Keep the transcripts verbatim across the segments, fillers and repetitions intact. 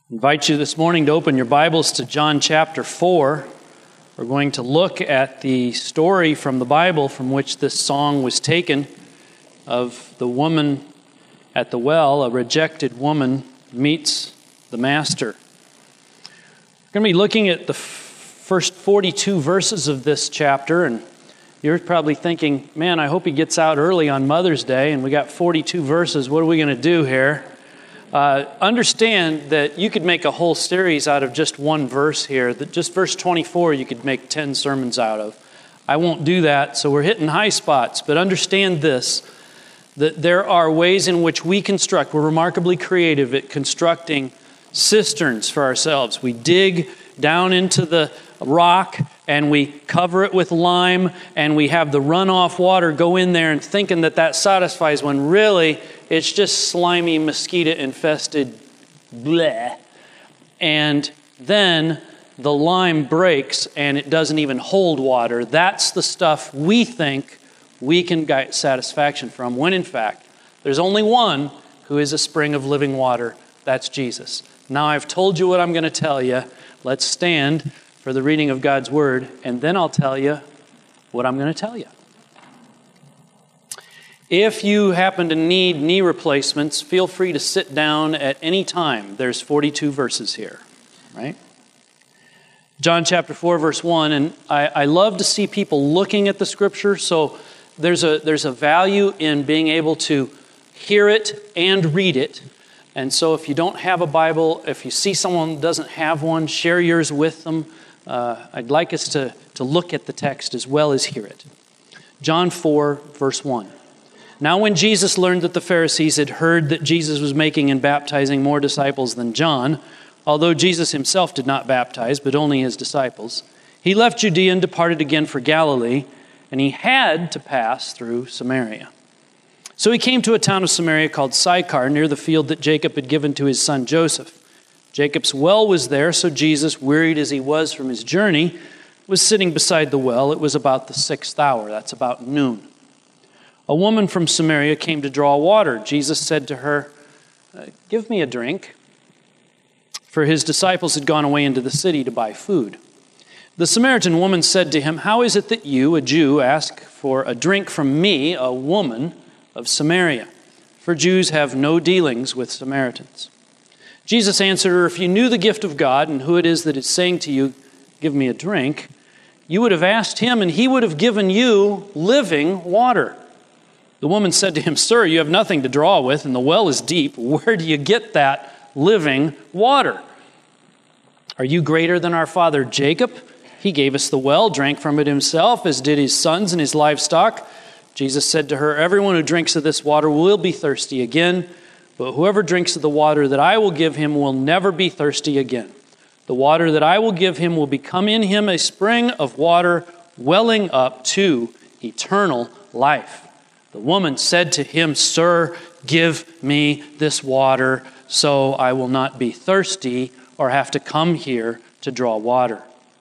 I invite you this morning to open your Bibles to John chapter four. We're going to look at the story from the Bible from which this song was taken of the woman at the well. A rejected woman meets the Master. We're going to be looking at the f- first forty-two verses of this chapter, and you're probably thinking, man, I hope he gets out early on Mother's Day, and we got forty-two verses. What are we going to do here? Uh, understand that you could make a whole series out of just one verse here. That just verse twenty-four you could make ten sermons out of. I won't do that, so we're hitting high spots. But understand this, that there are ways in which we construct. We're remarkably creative at constructing cisterns for ourselves. We dig down into the rock and we cover it with lime and we have the runoff water go in there and thinking that that satisfies, when really it's just slimy, mosquito-infested bleh. And then the lime breaks and it doesn't even hold water. That's the stuff we think we can get satisfaction from, when in fact, there's only one who is a spring of living water. That's Jesus. Now I've told you what I'm going to tell you. Let's stand for the reading of God's Word, and then I'll tell you what I'm going to tell you. If you happen to need knee replacements, feel free to sit down at any time. There's forty-two verses here, right? John chapter four, verse one, and I, I love to see people looking at the Scripture, so there's a, there's a value in being able to hear it and read it. And so if you don't have a Bible, if you see someone who doesn't have one, share yours with them. Uh, I'd like us to, to look at the text as well as hear it. John four, verse one. Now when Jesus learned that the Pharisees had heard that Jesus was making and baptizing more disciples than John, although Jesus himself did not baptize, but only his disciples, he left Judea and departed again for Galilee, and he had to pass through Samaria. So he came to a town of Samaria called Sychar, near the field that Jacob had given to his son Joseph. Jacob's well was there, so Jesus, wearied as he was from his journey, was sitting beside the well. It was about the sixth hour. That's about noon. A woman from Samaria came to draw water. Jesus said to her, "Give me a drink." For his disciples had gone away into the city to buy food. The Samaritan woman said to him, "How is it that you, a Jew, ask for a drink from me, a woman of Samaria? For Jews have no dealings with Samaritans." Jesus answered her, "If you knew the gift of God and who it is that is saying to you, 'Give me a drink,' you would have asked him and he would have given you living water." The woman said to him, "Sir, you have nothing to draw with and the well is deep. Where do you get that living water? Are you greater than our father Jacob? He gave us the well, drank from it himself, as did his sons and his livestock." Jesus said to her, "Everyone who drinks of this water will be thirsty again, but whoever drinks of the water that I will give him will never be thirsty again. The water that I will give him will become in him a spring of water welling up to eternal life." The woman said to him, "Sir, give me this water so I will not be thirsty or have to come here to draw water."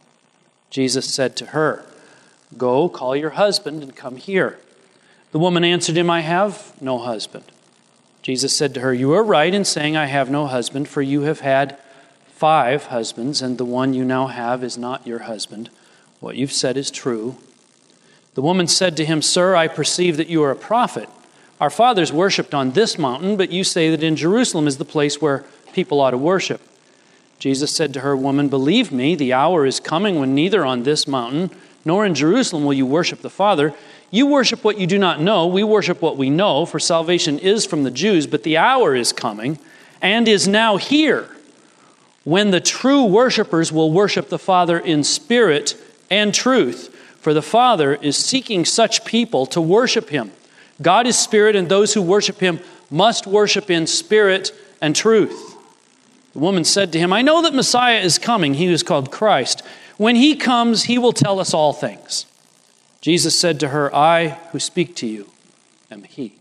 Jesus said to her, "Go, call your husband and come here." The woman answered him, "I have no husband." Jesus said to her, "You are right in saying I have no husband, for you have had five husbands, and the one you now have is not your husband. What you've said is true." The woman said to him, "Sir, I perceive that you are a prophet. Our fathers worshipped on this mountain, but you say that in Jerusalem is the place where people ought to worship." Jesus said to her, "Woman, believe me, the hour is coming when neither on this mountain nor in Jerusalem will you worship the Father. You worship what you do not know. We worship what we know, for salvation is from the Jews. But the hour is coming and is now here when the true worshipers will worship the Father in spirit and truth. For the Father is seeking such people to worship him. God is spirit, and those who worship him must worship in spirit and truth." The woman said to him, "I know that Messiah is coming, he who is called Christ. When he comes, he will tell us all things." Jesus said to her, "I who speak to you am he."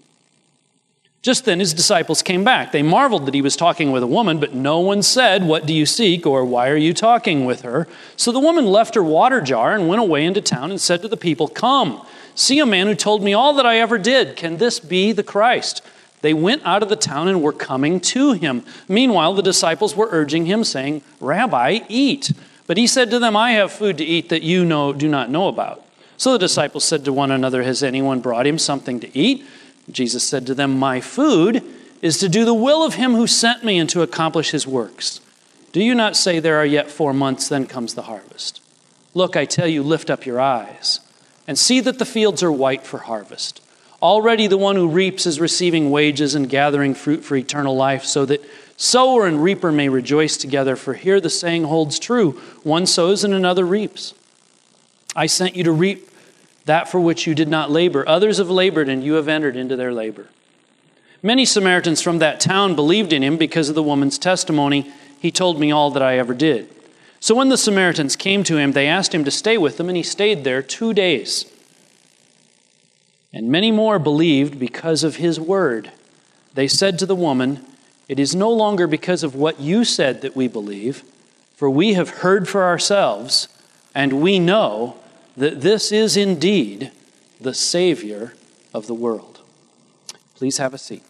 Just then his disciples came back. They marveled that he was talking with a woman, but no one said, "What do you seek?" or "Why are you talking with her?" So the woman left her water jar and went away into town and said to the people, "Come, see a man who told me all that I ever did. Can this be the Christ?" They went out of the town and were coming to him. Meanwhile, the disciples were urging him, saying, Rabbi, eat. But he said to them, I have food to eat that you know do not know about. So the disciples said to one another, has anyone brought him something to eat? Jesus said to them, my food is to do the will of him who sent me and to accomplish his works. Do you not say there are yet four months, then comes the harvest? Look, I tell you, lift up your eyes and see that the fields are white for harvest. Already the one who reaps is receiving wages and gathering fruit for eternal life, so that sower and reaper may rejoice together. For here the saying holds true, one sows and another reaps. I sent you to reap that for which you did not labor. Others have labored, and you have entered into their labor. Many Samaritans from that town believed in him because of the woman's testimony. He told me all that I ever did. So when the Samaritans came to him, they asked him to stay with them, and he stayed there two days. And many more believed because of his word. They said to the woman, it is no longer because of what you said that we believe, for we have heard for ourselves, and we know that this is indeed the Savior of the world. Please have a seat.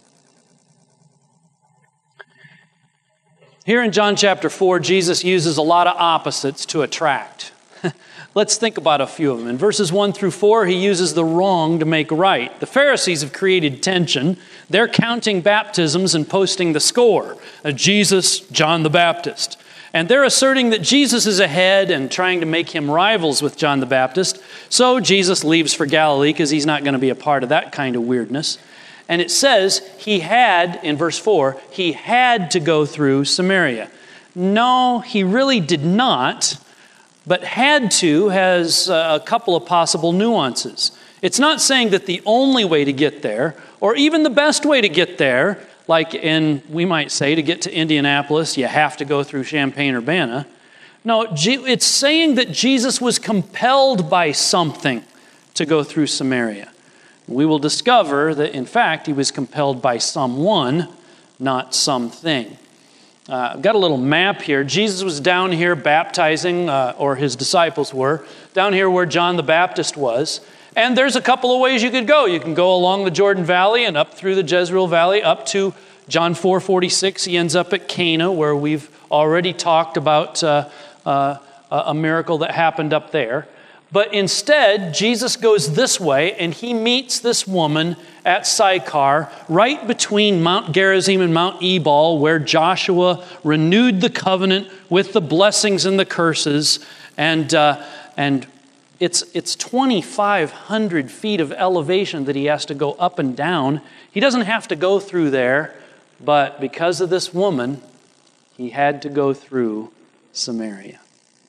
Here in John chapter four, Jesus uses a lot of opposites to attract. Let's think about a few of them. In verses one through four, he uses the wrong to make right. The Pharisees have created tension. They're counting baptisms and posting the score. Uh, Jesus, John the Baptist. And they're asserting that Jesus is ahead and trying to make him rivals with John the Baptist. So Jesus leaves for Galilee because he's not going to be a part of that kind of weirdness. And it says he had, in verse four, he had to go through Samaria. No, he really did not. But had to has a couple of possible nuances. It's not saying that the only way to get there, or even the best way to get there, like in, we might say, to get to Indianapolis, you have to go through Champaign-Urbana. No, it's saying that Jesus was compelled by something to go through Samaria. We will discover that, in fact, he was compelled by someone, not something. Uh, I've got a little map here. Jesus was down here baptizing, uh, or his disciples were, down here where John the Baptist was. And there's a couple of ways you could go. You can go along the Jordan Valley and up through the Jezreel Valley, up to John four forty-six. He ends up at Cana, where we've already talked about uh, uh, a miracle that happened up there. But instead, Jesus goes this way, and he meets this woman at Sychar, right between Mount Gerizim and Mount Ebal, where Joshua renewed the covenant with the blessings and the curses. And uh, and it's it's twenty-five hundred feet of elevation that he has to go up and down. He doesn't have to go through there, but because of this woman, he had to go through Samaria.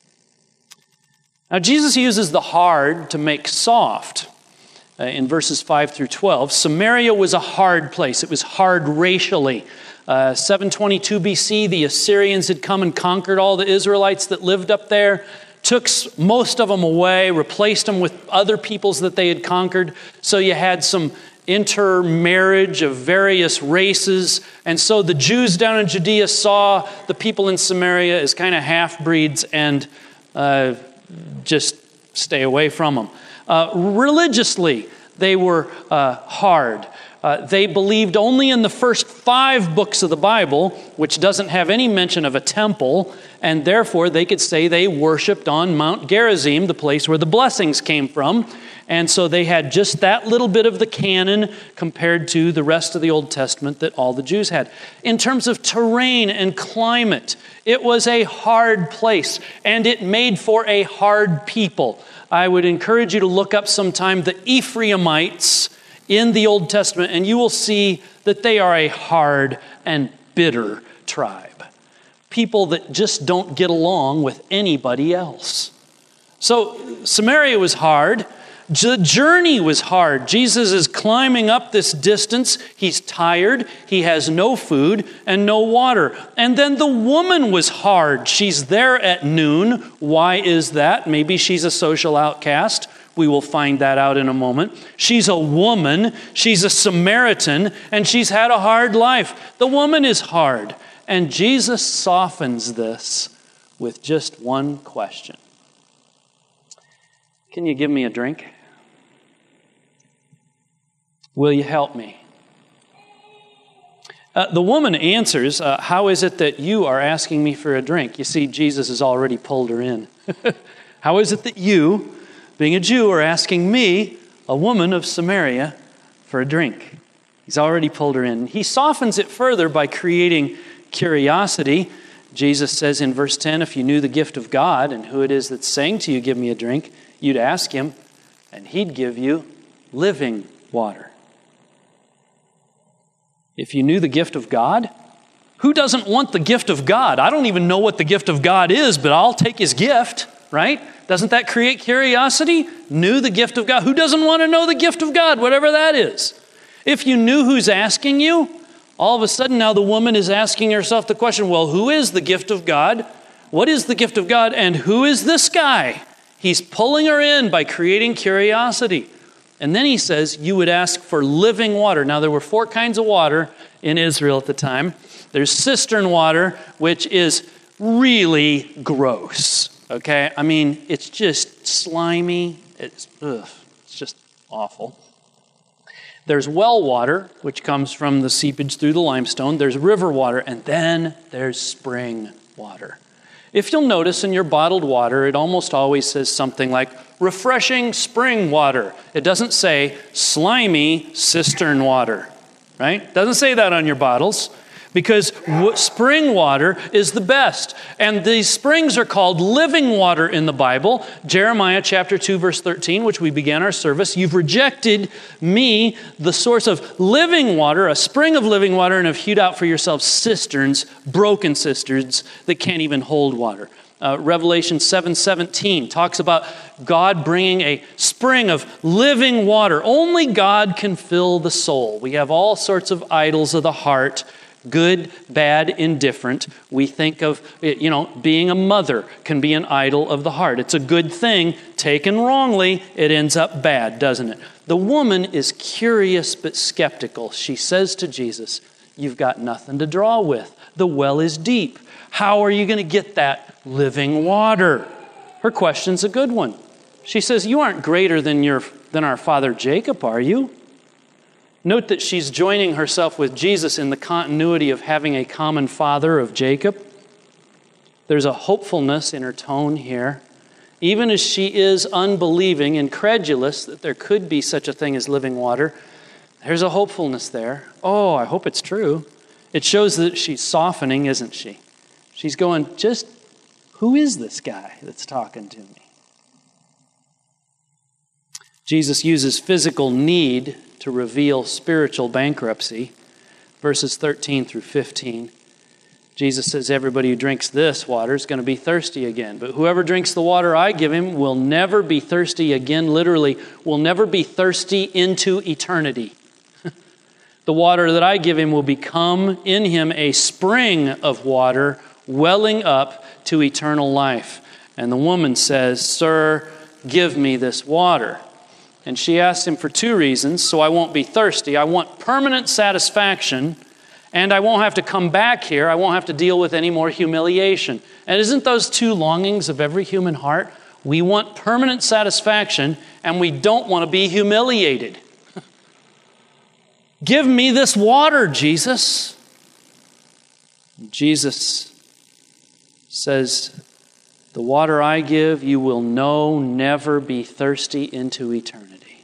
Now, Jesus uses the hard to make soft. Uh, in verses five through twelve, Samaria was a hard place. It was hard racially. Uh, seven twenty-two B C, the Assyrians had come and conquered all the Israelites that lived up there, took most of them away, replaced them with other peoples that they had conquered. So you had some intermarriage of various races. And so the Jews down in Judea saw the people in Samaria as kind of half-breeds and uh, just stay away from them. Uh, religiously, they were uh, hard. Uh, they believed only in the first five books of the Bible, which doesn't have any mention of a temple, and therefore they could say they worshipped on Mount Gerizim, the place where the blessings came from. And so they had just that little bit of the canon compared to the rest of the Old Testament that all the Jews had. In terms of terrain and climate, it was a hard place, and it made for a hard people. I would encourage you to look up sometime the Ephraimites in the Old Testament, and you will see that they are a hard and bitter tribe. People that just don't get along with anybody else. So Samaria was hard. The journey was hard. Jesus is climbing up this distance. He's tired. He has no food and no water. And then the woman was hard. She's there at noon. Why is that? Maybe she's a social outcast. We will find that out in a moment. She's a woman. She's a Samaritan. And she's had a hard life. The woman is hard. And Jesus softens this with just one question. Can you give me a drink? Will you help me? Uh, the woman answers, uh, how is it that you are asking me for a drink? You see, Jesus has already pulled her in. How is it that you, being a Jew, are asking me, a woman of Samaria, for a drink? He's already pulled her in. He softens it further by creating curiosity. Jesus says in verse ten, if you knew the gift of God and who it is that's saying to you, give me a drink, you'd ask him, and he'd give you living water. If you knew the gift of God, who doesn't want the gift of God? I don't even know what the gift of God is, but I'll take his gift, right? Doesn't that create curiosity? Knew the gift of God. Who doesn't want to know the gift of God, whatever that is? If you knew who's asking you, all of a sudden now the woman is asking herself the question, well, who is the gift of God? What is the gift of God? And who is this guy? He's pulling her in by creating curiosity. And then he says, you would ask for living water. Now, there were four kinds of water in Israel at the time. There's cistern water, which is really gross, okay? I mean, it's just slimy. It's, ugh, it's just awful. There's well water, which comes from the seepage through the limestone. There's river water, and then there's spring water. If you'll notice in your bottled water, it almost always says something like refreshing spring water. It doesn't say slimy cistern water, right? It doesn't say that on your bottles because spring water is the best. And these springs are called living water in the Bible. Jeremiah chapter two, verse thirteen, which we began our service. You've rejected me, the source of living water, a spring of living water, and have hewed out for yourselves cisterns, broken cisterns that can't even hold water. Uh, Revelation seven seventeen talks about God bringing a spring of living water. Only God can fill the soul. We have all sorts of idols of the heart, good, bad, indifferent. We think of, you know, being a mother can be an idol of the heart. It's a good thing. Taken wrongly, it ends up bad, doesn't it? The woman is curious but skeptical. She says to Jesus, you've got nothing to draw with. The well is deep. How are you going to get that living water? Her question's a good one. She says, you aren't greater than your than our father Jacob, are you? Note that she's joining herself with Jesus in the continuity of having a common father of Jacob. There's a hopefulness in her tone here. Even as she is unbelieving, incredulous that there could be such a thing as living water, there's a hopefulness there. Oh, I hope it's true. It shows that she's softening, isn't she? She's going, just who is this guy that's talking to me? Jesus uses physical need to reveal spiritual bankruptcy. Verses thirteen through fifteen. Jesus says, everybody who drinks this water is going to be thirsty again. But whoever drinks the water I give him will never be thirsty again. Literally, will never be thirsty into eternity. The water that I give him will become in him a spring of water welling up to eternal life. And the woman says, sir, give me this water. And she asks him for two reasons. So I won't be thirsty. I want permanent satisfaction. And I won't have to come back here. I won't have to deal with any more humiliation. And isn't those two longings of every human heart? We want permanent satisfaction and we don't want to be humiliated. Give me this water, Jesus. Jesus says, the water I give, you will know, never be thirsty into eternity.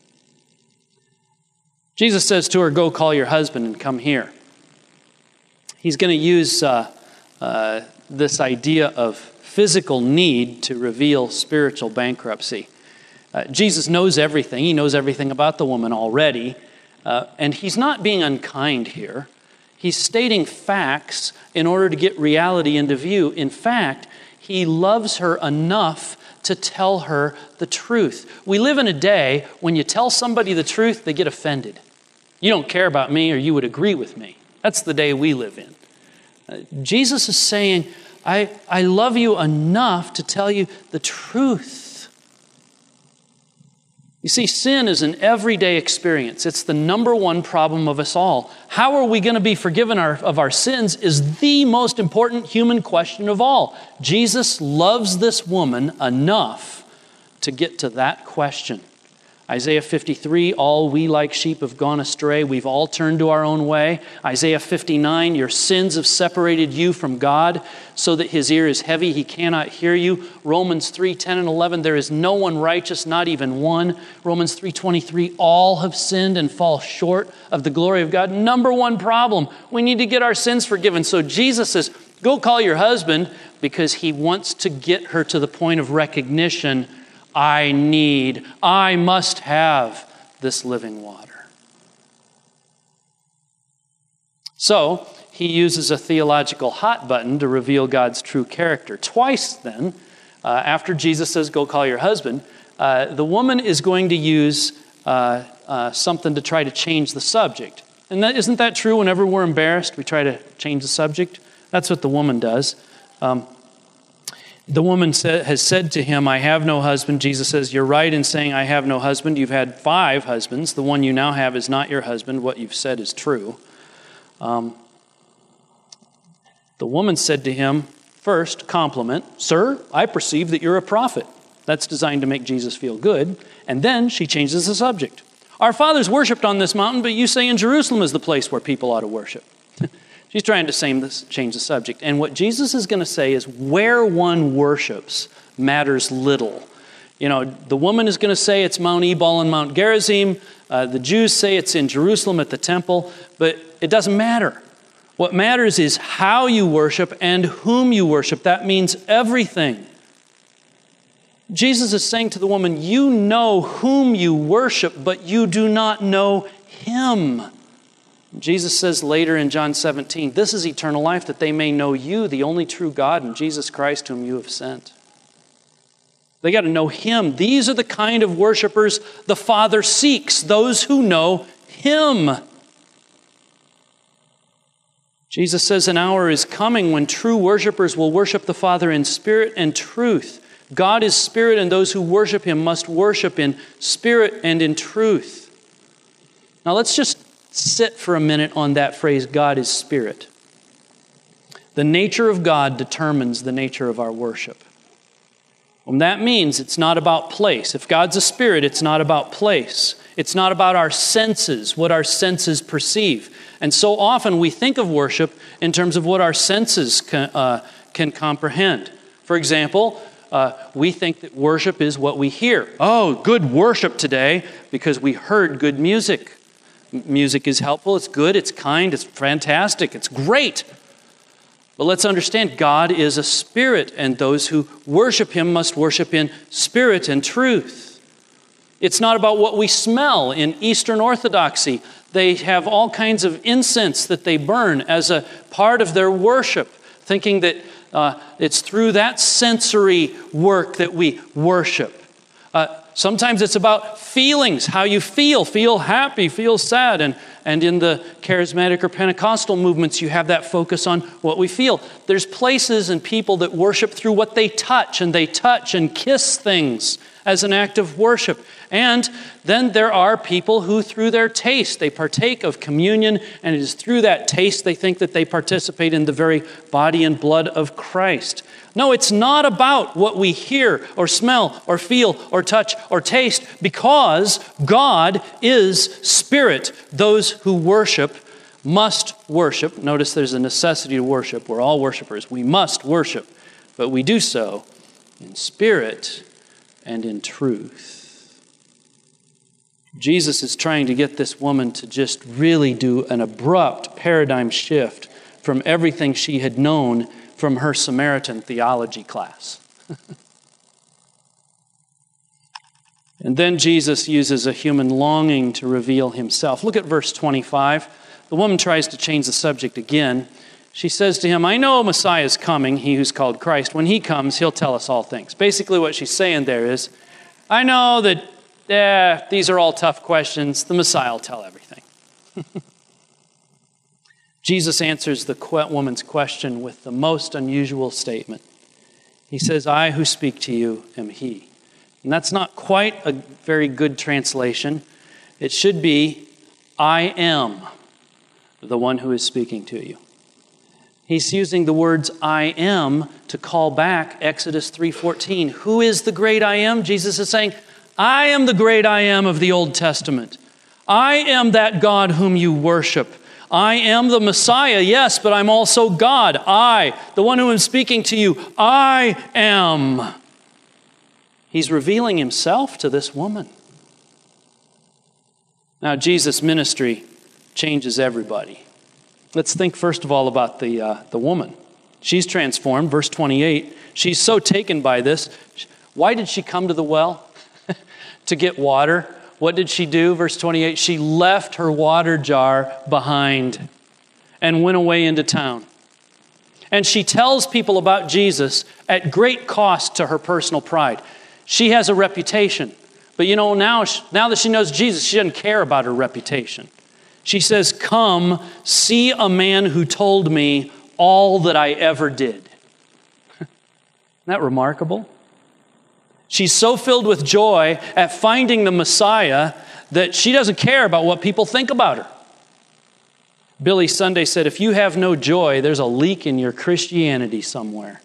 Jesus says to her, go call your husband and come here. He's going to use uh, uh, this idea of physical need to reveal spiritual bankruptcy. Uh, Jesus knows everything. He knows everything about the woman already. Uh, and he's not being unkind here. He's stating facts in order to get reality into view. In fact, he loves her enough to tell her the truth. We live in a day when you tell somebody the truth, they get offended. You don't care about me or you would agree with me. That's the day we live in. Uh, Jesus is saying, I, I love you enough to tell you the truth. You see, sin is an everyday experience. It's the number one problem of us all. How are we going to be forgiven our, of our sins is the most important human question of all. Jesus loves this woman enough to get to that question. Isaiah fifty-three, all we like sheep have gone astray. We've all turned to our own way. Isaiah fifty-nine, your sins have separated you from God so that his ear is heavy, he cannot hear you. Romans three, ten and eleven, there is no one righteous, not even one. Romans three twenty-three, all have sinned and fall short of the glory of God. Number one problem, we need to get our sins forgiven. So Jesus says, go call your husband, because he wants to get her to the point of recognition. I need, I must have this living water. So, he uses a theological hot button to reveal God's true character. Twice then, uh, after Jesus says, go call your husband, uh, the woman is going to use uh, uh, something to try to change the subject. And that, isn't that true? Whenever we're embarrassed, we try to change the subject. That's what the woman does. Um, The woman sa- has said to him, I have no husband. Jesus says, you're right in saying I have no husband. You've had five husbands. The one you now have is not your husband. What you've said is true. Um, the woman said to him, first, compliment, Sir, I perceive that you're a prophet. That's designed to make Jesus feel good. And then she changes the subject. Our fathers worshipped on this mountain, but you say in Jerusalem is the place where people ought to worship. She's trying to change the subject. And what Jesus is going to say is where one worships matters little. You know, the woman is going to say it's Mount Ebal and Mount Gerizim. Uh, the Jews say it's in Jerusalem at the temple. But it doesn't matter. What matters is how you worship and whom you worship. That means everything. Jesus is saying to the woman, you know whom you worship, but you do not know him. Jesus says later in John seventeen, this is eternal life, that they may know you, the only true God, and Jesus Christ whom you have sent. They got to know him. These are the kind of worshipers the Father seeks, those who know him. Jesus says an hour is coming when true worshipers will worship the Father in spirit and truth. God is spirit, and those who worship him must worship in spirit and in truth. Now let's just sit for a minute on that phrase, God is spirit. The nature of God determines the nature of our worship. And that means it's not about place. If God's a spirit, it's not about place. It's not about our senses, what our senses perceive. And so often we think of worship in terms of what our senses can, uh, can comprehend. For example, uh, we think that worship is what we hear. Oh, good worship today because we heard good music. Music is helpful, it's good, it's kind, it's fantastic, it's great. But let's understand, God is a spirit, and those who worship him must worship in spirit and truth. It's not about what we smell. In Eastern Orthodoxy, they have all kinds of incense that they burn as a part of their worship, thinking that uh, it's through that sensory work that we worship. Uh, sometimes it's about feelings, how you feel, feel happy, feel sad. And, and in the charismatic or Pentecostal movements, you have that focus on what we feel. There's places and people that worship through what they touch, and they touch and kiss things as an act of worship. And then there are people who, through their taste, they partake of communion, and it is through that taste they think that they participate in the very body and blood of Christ. No, it's not about what we hear or smell or feel or touch or taste, because God is spirit. Those who worship must worship. Notice there's a necessity to worship. We're all worshipers. We must worship, but we do so in spirit and in truth. Jesus is trying to get this woman to just really do an abrupt paradigm shift from everything she had known from her Samaritan theology class. And then Jesus uses a human longing to reveal himself. Look at verse twenty-five. The woman tries to change the subject again. She says to him, I know Messiah is coming, he who's called Christ. When he comes, he'll tell us all things. Basically what she's saying there is, I know that eh, these are all tough questions. The Messiah will tell everything. Jesus answers the woman's question with the most unusual statement. He says, I who speak to you am he. And that's not quite a very good translation. It should be, I am the one who is speaking to you. He's using the words I am to call back Exodus three fourteen. Who is the great I am? Jesus is saying, I am the great I am of the Old Testament. I am that God whom you worship. I am the Messiah, yes, but I'm also God. I, the one who am speaking to you, I am. He's revealing himself to this woman. Now, Jesus' ministry changes everybody. Let's think first of all about the, uh, the woman. She's transformed. Verse twenty-eight, she's so taken by this. Why did she come to the well? To get water. What did she do? Verse twenty-eight, she left her water jar behind and went away into town. And she tells people about Jesus at great cost to her personal pride. She has a reputation. But you know, now, now that she knows Jesus, she doesn't care about her reputation. She says, come, see a man who told me all that I ever did. Isn't that remarkable? She's so filled with joy at finding the Messiah that she doesn't care about what people think about her. Billy Sunday said, if you have no joy, there's a leak in your Christianity somewhere.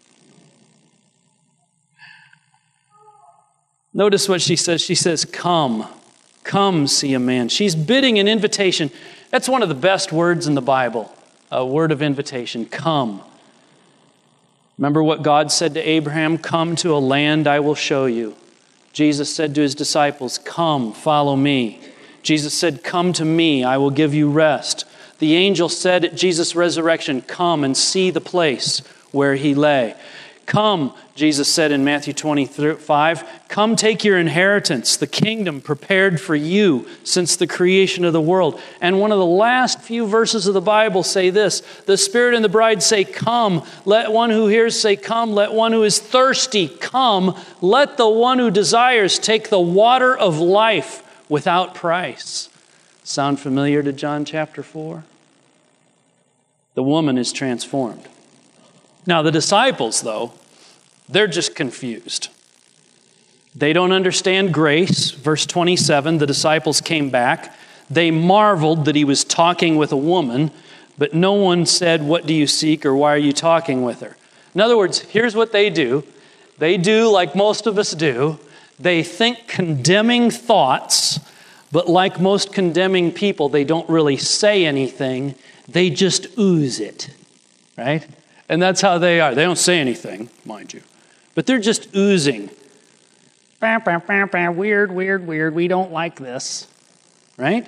Notice what she says. She says, come, come see a man. She's bidding an invitation. That's one of the best words in the Bible, a word of invitation, come. Remember what God said to Abraham, come to a land I will show you. Jesus said to his disciples, come, follow me. Jesus said, come to me, I will give you rest. The angel said at Jesus' resurrection, come and see the place where he lay. Come, Jesus said in Matthew twenty-five, come take your inheritance, the kingdom prepared for you since the creation of the world. And one of the last few verses of the Bible say this, the Spirit and the bride say, come. Let one who hears say, come. Let one who is thirsty come. Let the one who desires take the water of life without price. Sound familiar to John chapter four? The woman is transformed. Now, the disciples, though, they're just confused. They don't understand grace. Verse twenty-seven, the disciples came back. They marveled that he was talking with a woman, but no one said, what do you seek, or why are you talking with her? In other words, here's what they do. They do like most of us do. They think condemning thoughts, but like most condemning people, they don't really say anything. They just ooze it, right? And that's how they are. They don't say anything, mind you. But they're just oozing. Bah, bah, bah, bah, weird, weird, weird. We don't like this. Right?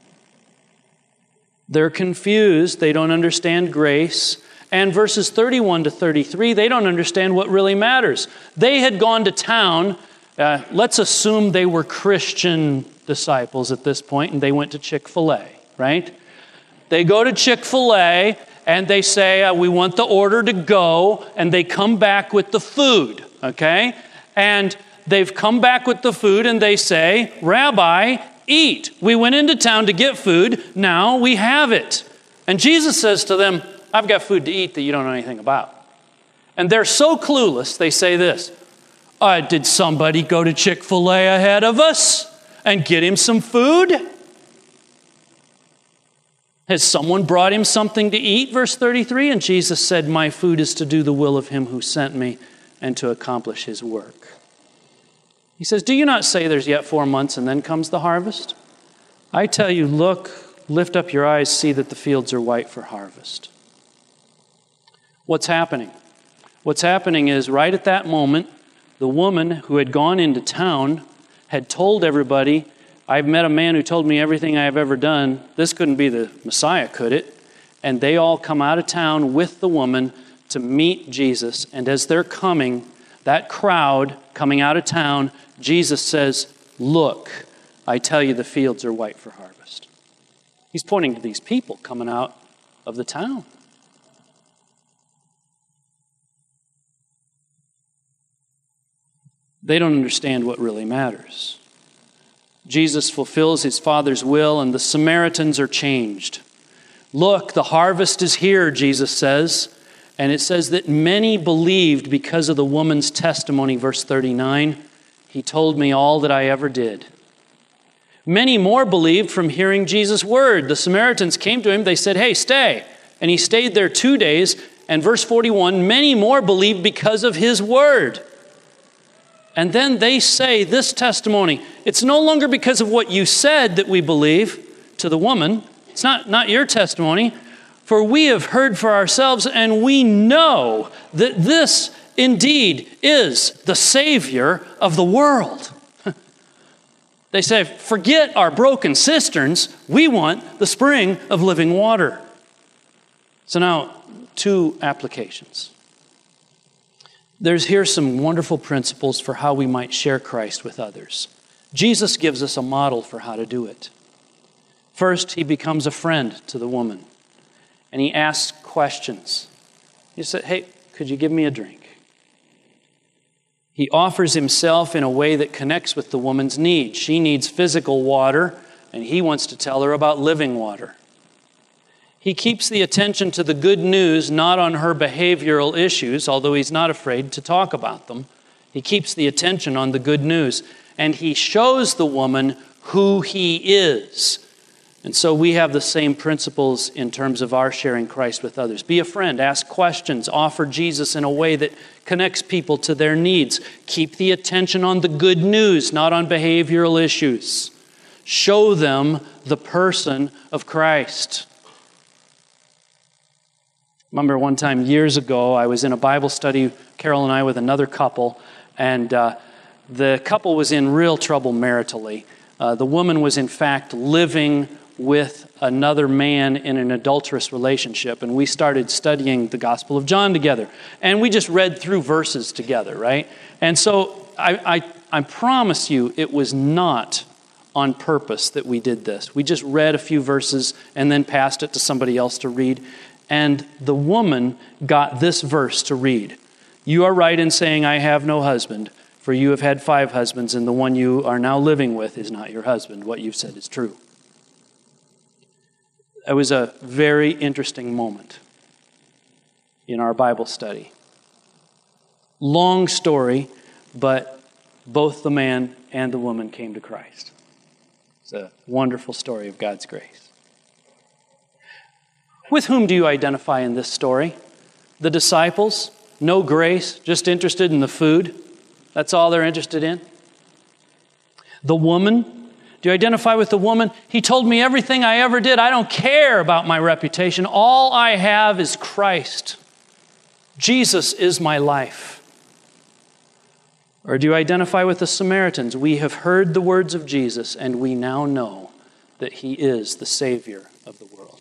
They're confused. They don't understand grace. And verses thirty-one to thirty-three, they don't understand what really matters. They had gone to town. Uh, let's assume they were Christian disciples at this point, and they went to Chick-fil-A, right? They go to Chick-fil-A, and they say, uh, we want the order to go, and they come back with the food, okay? And they've come back with the food, and they say, Rabbi, eat. We went into town to get food, now we have it. And Jesus says to them, I've got food to eat that you don't know anything about. And they're so clueless, they say this, uh, did somebody go to Chick-fil-A ahead of us and get him some food? Has someone brought him something to eat? Verse thirty-three, and Jesus said, my food is to do the will of him who sent me and to accomplish his work. He says, do you not say there's yet four months and then comes the harvest? I tell you, look, lift up your eyes, see that the fields are white for harvest. What's happening? What's happening is right at that moment, the woman who had gone into town had told everybody, I've met a man who told me everything I have ever done. This couldn't be the Messiah, could it? And they all come out of town with the woman to meet Jesus. And as they're coming, that crowd coming out of town, Jesus says, look, I tell you the fields are white for harvest. He's pointing to these people coming out of the town. They don't understand what really matters. Jesus fulfills his Father's will, and the Samaritans are changed. Look, the harvest is here, Jesus says. And it says that many believed because of the woman's testimony, verse thirty-nine. He told me all that I ever did. Many more believed from hearing Jesus' word. The Samaritans came to him, they said, hey, stay. And he stayed there two days. And verse forty-one, many more believed because of his word. And then they say this testimony. It's no longer because of what you said that we believe to the woman. It's not, not your testimony. For we have heard for ourselves, and we know that this indeed is the Savior of the world. They say, forget our broken cisterns. We want the spring of living water. So now, two applications. There's here some wonderful principles for how we might share Christ with others. Jesus gives us a model for how to do it. First, he becomes a friend to the woman, and he asks questions. He said, hey, could you give me a drink? He offers himself in a way that connects with the woman's need. She needs physical water, and he wants to tell her about living water. He keeps the attention to the good news, not on her behavioral issues, although he's not afraid to talk about them. He keeps the attention on the good news, and he shows the woman who he is. And so we have the same principles in terms of our sharing Christ with others. Be a friend, ask questions, offer Jesus in a way that connects people to their needs. Keep the attention on the good news, not on behavioral issues. Show them the person of Christ. Remember one time years ago, I was in a Bible study, Carol and I, with another couple, and uh, the couple was in real trouble maritally. Uh, the woman was in fact living with another man in an adulterous relationship, and we started studying the Gospel of John together. And we just read through verses together, right? And so I, I, I promise you it was not on purpose that we did this. We just read a few verses and then passed it to somebody else to read. And the woman got this verse to read. You are right in saying, I have no husband, for you have had five husbands, and the one you are now living with is not your husband. What you've said is true. It was a very interesting moment in our Bible study. Long story, but both the man and the woman came to Christ. It's a wonderful story of God's grace. With whom do you identify in this story? The disciples? No grace, just interested in the food. That's all they're interested in. The woman? Do you identify with the woman? He told me everything I ever did. I don't care about my reputation. All I have is Christ. Jesus is my life. Or do you identify with the Samaritans? We have heard the words of Jesus, and we now know that he is the Savior of the world.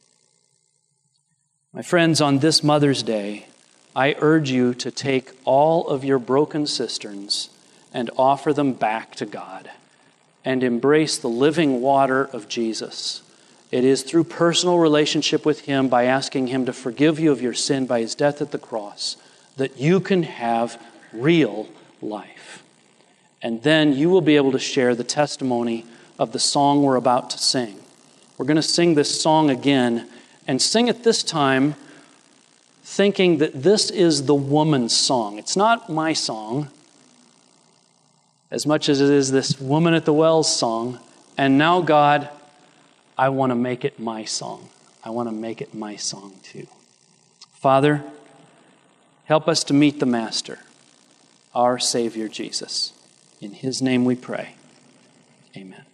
My friends, on this Mother's Day, I urge you to take all of your broken cisterns and offer them back to God and embrace the living water of Jesus. It is through personal relationship with him, by asking him to forgive you of your sin by his death at the cross, that you can have real life. And then you will be able to share the testimony of the song we're about to sing. We're going to sing this song again, and sing it this time thinking that this is the woman's song. It's not my song, as much as it is this woman at the well's song. And now, God, I want to make it my song. I want to make it my song too. Father, help us to meet the Master, our Savior Jesus. In his name we pray. Amen.